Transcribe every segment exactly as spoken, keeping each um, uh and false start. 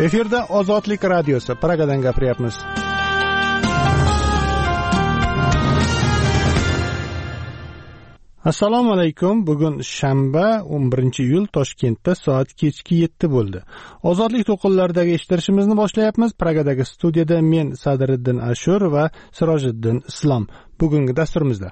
Efirda Ozodlik radiosi, Pragadan gapiryapmiz. Assalomu alaykum. Bugun shanba, o'n birinchi iyul, Toshkentda soat kechki yetti bo'ldi. Ozodlik to'qinlaridagi eshittirishimizni boshlayapmiz. Pragadagi studiyada men Sadriddin Ashur va Sirojiddin Islom. Bugungi dasturimizda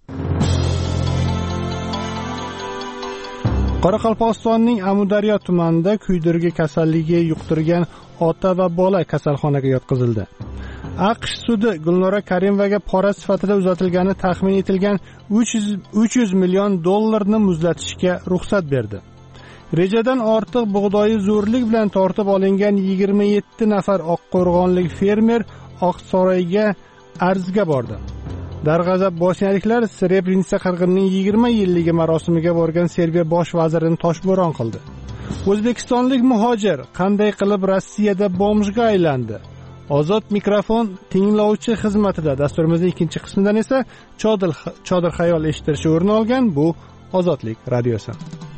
Qoraqalpog'istonning Amudaryo tumanida kuydirgi kasalligi yuqtirgan ota va bola kasalxonaga yotqizildi. AQSh sudi Gulnora Karimovaga pora sifatida uzatilgani taxmin etilgan uch yuz million dollarni muzlatishga ruxsat berdi. Rejadan ortiq bug'doyi zo'rlik bilan tortib olingan yigirma yetti nafar oqqo'rg'onlik fermer Oqsaroyga arzga bordi. Darg'azab bosniyaliklar Srebrenica qirg'inining yigirma yilligi marosimiga borgan Serbiya bosh vazirini toshbo'ron qildi. O'zbekistonlik muhojir qanday qilib Rossiyada bomjga aylandi? Ozod mikrofon tinglovchi xizmatida. Dasturimizning ikkinchi qismidan esa chodir chodir xayol eshittirishi o'rin olgan. Bu Ozodlik radiosi.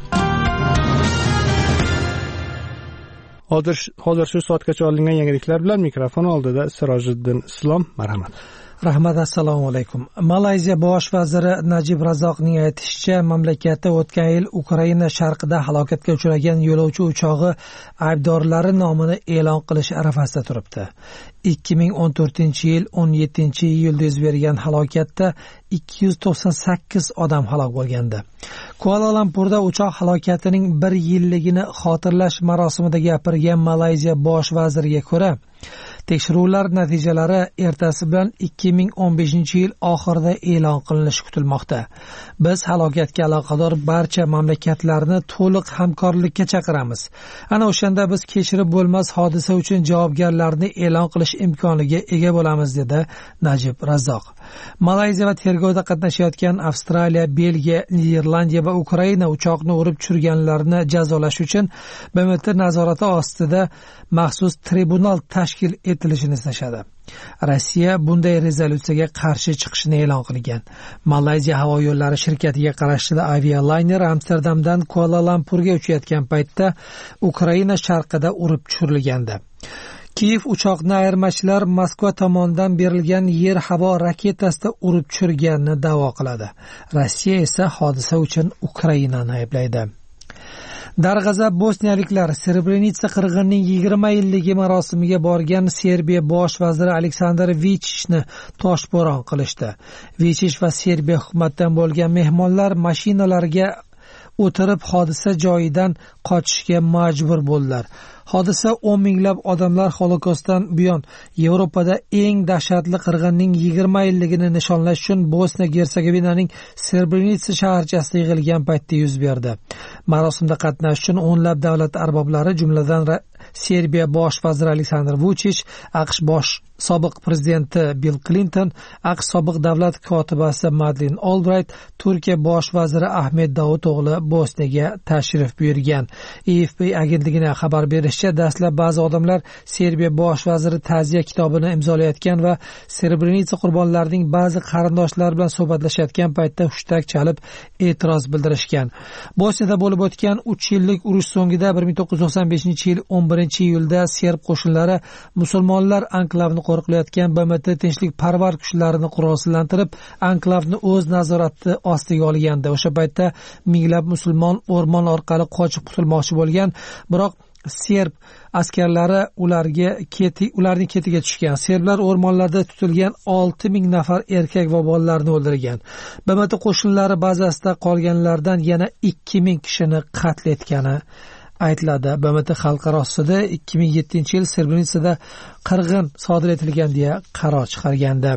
Hozir hozir shu soatgacha olingan yangiliklar bilan mikrofon oldida Sirojiddin Islom. Marhamat. Rahmat, assalomu alaykum. Malayziya bosh vaziri Najib Razzoqning aytishicha, mamlakatda o'tgan yil Ukraina sharqida halokatga uchragan yo'lovchi uchog'i aybdorlari nomini e'lon qilish arafasida turibdi. ikki ming o'n to'rtinchi yil o'n yettinchi iyulda yuz bergan halokatda ikki yuz to'qson sakkiz odam halok bo'lgandi. Kuala-Lumpurda uchoq halokatining bir yilligini xotirlash marosimida gapirgan Malayziya bosh vaziriga ko'ra, tekshiruvlar natijalari ertasi bilan ikki ming o'n beshinchi yil oxirida e'lon qilinishi kutilmoqda. Biz halokatga aloqador barcha mamlakatlarni to'liq hamkorlikka chaqiramiz. Ana o'shanda biz kechirib bo'lmas hodisa uchun javobgarlarni e'lon qilish imkoniga ega bo'lamiz, dedi Najib Razzoq. Malayziya va tergovda qatnashayotgan Avstraliya, Belgiya, Niderlandiya va Ukraina uchoqni urib tushirganlarni jazolash uchun B M T nazorati ostida maxsus tribunal tashkil etilishini istashadi. Rossiya bunday rezolyutsiyaga qarshi chiqishini e'lon qilgan. Malayziya havo yo'llari shirkatiga qarashli avialayner Amsterdamdan Kuala-Lumpurga uchayotgan paytda Ukraina sharqida urib tushirilgandi. Kiyev uchoqni ayirmachilar Moskva tomonidan berilgan yer-havo raketasida urib tushirganini da'vo qiladi. Rossiya esa hodisa uchun Ukrainani ayblaydi. Darg'azab bosniyaliklar Srebrenica qirg'inining yigirma yilligi marosimiga borgan Serbiya bosh vaziri Aleksandr Vuchichni toshbo'ron qilishdi. Vuchich va Serbiya hukumatidan bo'lgan mehmonlar mashinalarga o'tirib hodisa joyidan qochishga majbur bo'ldilar. Hodisa o'n minglab odamlar Holokostdan buyon Yevropada eng dahshatli qirg'inning yigirma yilligini nishonlash uchun Bosniya-Gersegovinaning Srebrenica shaharchasida yig'ilgan paytda yuz berdi. Marosimda qatnashish uchun o'nlab davlat arboblari, jumladan Serbiya bosh vaziri Aleksandr Vuchich, AQSh bosh sobiq prezidenti Bill Clinton, AQSh sobiq davlat kotibasi Madeleine Albright, Turkiya bosh vaziri Ahmed Davuto'g'li Bosniyaga tashrif buyurgan. A F P agentligining xabar berishicha, dastlab ba'zi odamlar Serbiya bosh vaziri ta'ziya kitobini imzolayotgan va Srebrenica qurbonlarining ba'zi qarindoshlari bilan suhbatlashayotgan paytda hushtak chalib e'tiroz bildirishgan. Bosniyada bo'lib o'tgan uch yillik urush so'ngida bir ming to'qqiz yuz to'qson beshinchi yil o'n birinchi iyulda serb qo'shinlari musulmonlar anklavini qo'riqlayotgan B M T tinchlikparvar kuchlarini qurolsizlantirib, anklavni o'z nazorati ostiga olgandi. O'sha paytda minglab musulmon o'rmon orqali qochib qutulmoqchi bo'lgan, biroq serb askarlari ularga keti ularning ketiga tushgan. Serblar o'rmonlarda tutilgan olti ming nafar erkak va bolalarni o'ldirgan. B M T qo'shinlari bazasida qolganlardan yana ikki ming kishini qatl etgani aytiladi. B M T xalqaro sudi ikki ming yettinchi yil Srebrenicada qirg'in sodir etilgan deya qaror chiqargandi.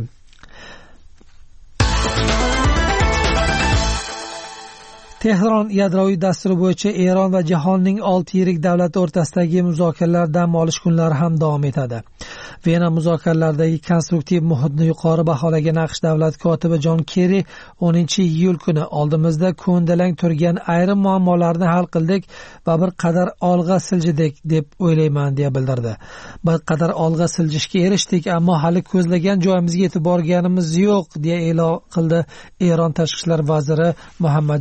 Tehron yadroviy dasturi bo'yicha Eron va jahonning olti yirik davlati o'rtasidagi muzokaralar dam olish kunlari ham davom etadi. Vena muzokaralaridagi konstruktiv muhitni yuqori baholagan AQSh davlat kotibi Jon Kerri o'ninchi iyul kuni oldimizda ko'ndalang turgan ayrim muammolarni hal qildik va bir qadar olg'a siljidik deb o'ylayman deya bildirdi. Bir qadar olg'a siljishga erishdik, ammo hali ko'zlagan joyimizga yetib borganimiz yo'q deya e'lon qildi Eron tashqi ishlar vaziri Muhammad Javod Zarif.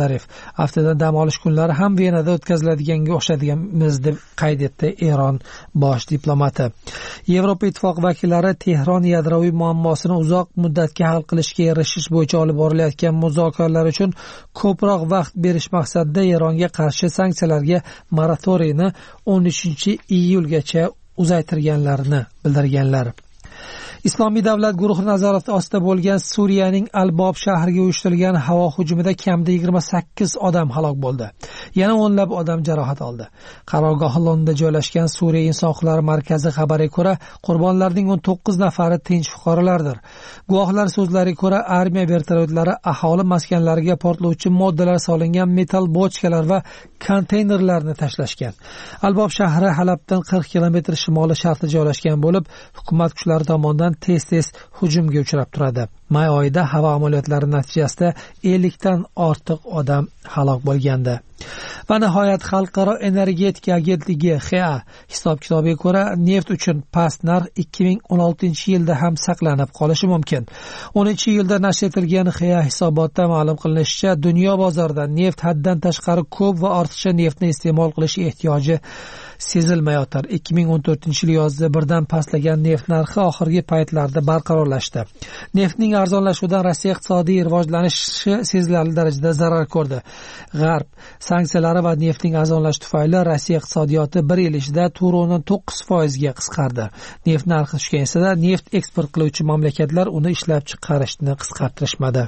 Zarif. Haftada dam olish kunlari ham Venada o'tkaziladiganga o'xshaydiganmiz deb qayd etdi Eron bosh diplomati. Yevropa Ittifoqi vakillari Tehron yadroviy muammosini uzoq muddatga hal qilishga erishish bo'yicha olib borilayotgan muzokaralar uchun ko'proq vaqt berish maqsadida Eronga qarshi sanksiyalarga moratoriyni o'n uchinchi iyulgacha uzaytirganlarini bildirganlar. Islomiy davlat guruhi nazorati ostida bo'lgan Suriyaning Al-Bob shahriga uyushtirilgan havo hujumida kamida yigirma sakkiz odam halok bo'ldi. Yana o'nlab odam jarohat oldi. Qarorgohi Londonda joylashgan Suriya inson huquqlari markazi xabariga ko'ra, qurbonlarning o'n to'qqiz nafari tinch fuqarolardir. Guvohlar so'zlariga ko'ra, armiya vertolyotlari aholi maskanlariga portlovchi moddalar solingan metal bochkalar va konteynerlarni tashlashgan. Al-Bob shahri Halabdan qirq kilometr shimoli sharqda joylashgan bo'lib, hukumat kuchlari tomonidan tez-tez hujumga uchrab turadi. May oyida havo amaliyotlari natijasida ellikdan ortiq odam halok bo'lgandi. Va nihoyat Xalqaro energetika agentligi X E A hisob-kitobiga ko'ra, neft uchun past narx ikki ming o'n oltinchi yilda ham saqlanib qolishi mumkin. o'ninchi iyulda nashr etilgan X E A hisobotda ma'lum qilinishicha, dunyo bozorida neft haddan tashqari ko'p va ortiqcha neftni iste'mol qilish ehtiyoji sezilmayotir. ikki ming o'n to'rtinchi yil yozida birdan pastlagan neft narxi oxirgi paytlarda barqarorlashdi. Neftning arzonlashuvidan Rossiya iqtisodiy rivojlanishi sezilarli darajada zarar ko'rdi. G'arb sanksiyalari va neftning arzonlashishi tufayli Rossiya iqtisodiyoti bir yil ichida to'rt nuqta to'qqiz foizga qisqardi. Neft narxi tushgan esa neft eksport qiluvchi mamlakatlar uni ishlab chiqarishni qisqartirishmadi.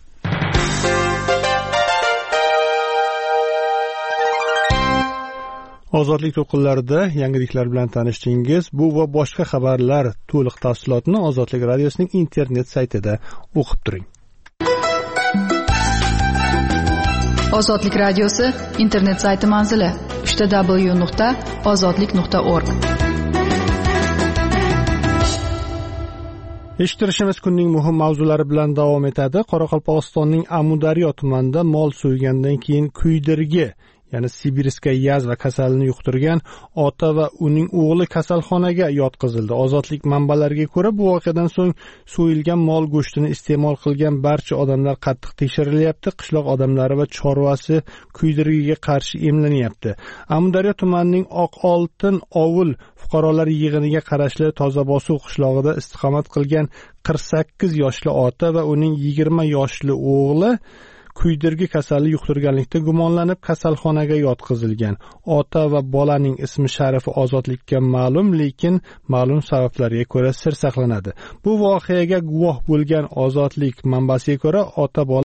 Ozodlik to'lqinlarida yangiliklar bilan tanishdingiz. Bu va boshqa xabarlar to'liq tafsilotini Ozodlik radiosining internet saytida o'qib turing. Ozodlik radiosi internet sayti manzili uch w nuqta ozodlik nuqta org. Eshittirishimiz kunning muhim mavzulari bilan davom etadi. Qoraqalpog'istonning Amudaryo tumanida mol so'ygandan keyin kuydirgi, ya'ni Sibirskaya yazva kasalini yuqtirgan ota va uning o'g'li kasalxonaga yotqizildi. Ozodlik manbalariga ko'ra, bu voqeadan so'ng so'yilgan mol go'shtini iste'mol qilgan barcha odamlar qattiq tekshirilyapti. Qishloq odamlari va chorvasi kuydirgiga qarshi emlanyapti. Amudaryo tumanining Oq Oltin ovul fuqarolar yig'iniga qarashli Tozabosuv qishlog'ida istiqomat qilgan qirq sakkiz yoshli ota va uning yigirma yoshli o'g'li kuydirgi kasali yuqtirganlikda gumonlanib kasalxonaga yotqizilgan. Ota va bolaning ismi sharifi ozodlikka ma'lum, lekin ma'lum sabablarga ko'ra sir saqlanadi. Bu voqeaga guvoh bo'lgan Ozodlik manbasiga ko'ra, ota bola